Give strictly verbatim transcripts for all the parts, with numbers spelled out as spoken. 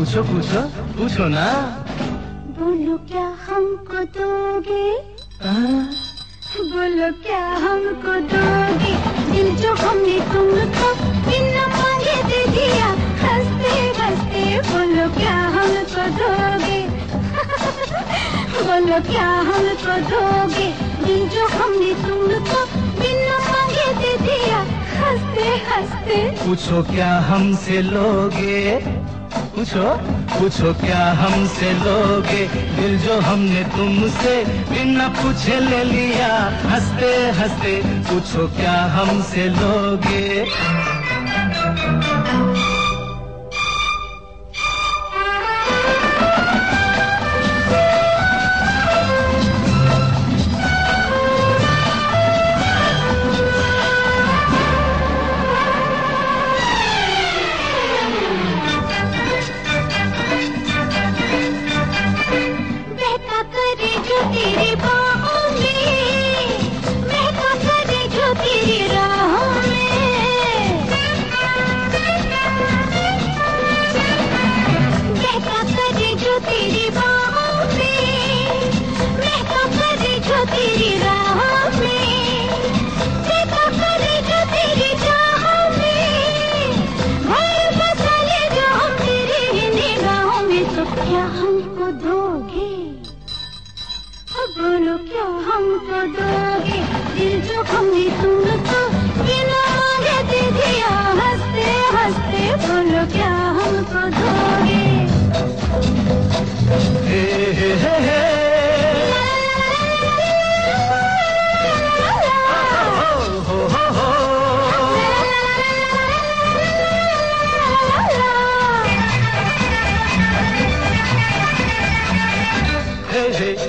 पूछो पूछो पूछो ना। बोलो क्या हमको दोगे? बोलो क्या हमको दोगे? दिल जो हमने तुमको बिना मांगे दे दिया, हंसते हंसते बोलो क्या हमको दोगे? बोलो क्या हमको दोगे? दिल जो हमने तुमको बिना मांगे दे दिया, हंसते हंसते। पूछो क्या हमसे लोगे? पूछो पूछो क्या हमसे लोगे? दिल जो हमने तुमसे बिना पूछे ले लिया, हंसते हंसते। पूछो क्या हमसे लोगे? तेरी बाहों में महका करे जो तेरी राहों में, महका करे जो तेरी बाहों में, महका करे जो तेरी राहों में, महका करे जो तेरी चाहों में, घर बसा ले जो हम तेरी निगाहों में। तो क्या हमको दोगे? बोलो क्या हमको दोगे? दिल जो हमने तुमको बिना मांगे दे दिया, हंसते हंसते बोलो क्या हमको दोगे? हे हे हे हे हो हो हो हो हे हे।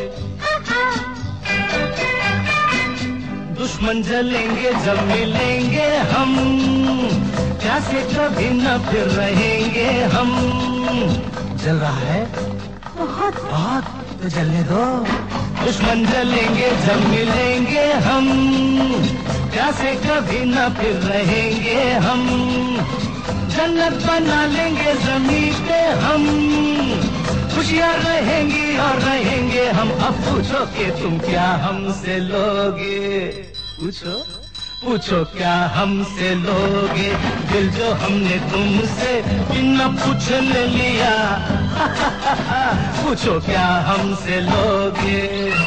दुश्मन जलेंगे जब मिलेंगे हम, प्यासे कभी न फिर रहेंगे हम। जल रहा है बहुत बहुत, तो जलने दो। दुश्मन जलेंगे जब मिलेंगे हम, प्यासे कभी न फिर रहेंगे हम। जन्नत बना लेंगे जमीन पे हम, खुशियाँ रहेंगी और रहेंगे हम। अब पूछो कि तुम क्या हमसे लोगे? पूछो पूछो क्या हमसे लोगे? दिल जो हमने तुमसे बिना पूछ ले लिया, पूछो क्या हमसे लोगे?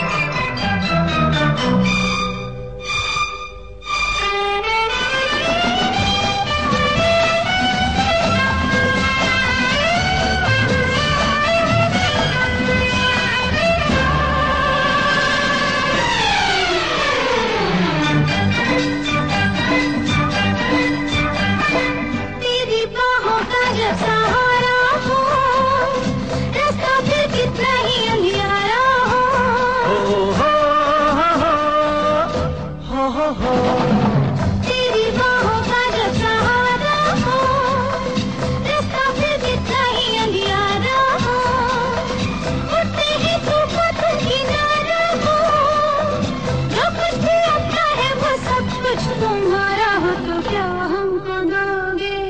तेरी बाहों का जब सहारा हो, रास्ता फिर कितना ही अंधियारा हो, उठते ही तूफान तुम किनारा हो, जो कुछ भी आता है वो सब कुछ तुम्हारा हो। तो क्या हमको दोगे?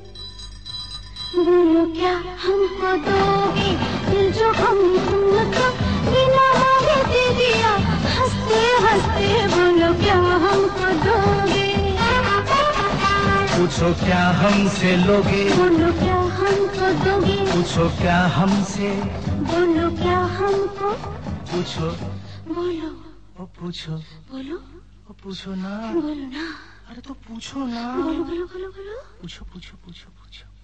बोलो क्या हमको दोगे? दिल जो हमने तुमको बिना मांगे दे दिया, हंसते हंसते बोलो क्या हमको दोगे? पूछो क्या हमसे लोगे? बोलो क्या हमको दोगे? पूछो क्या हमसे? बोलो क्या हमको? पूछो बोलो ओ पूछो बोलो ओ पूछो ना। बोलो ना। अरे तो पूछो ना। बोलो बोलो बोलो बोलो। पूछो पूछो पूछो पूछो।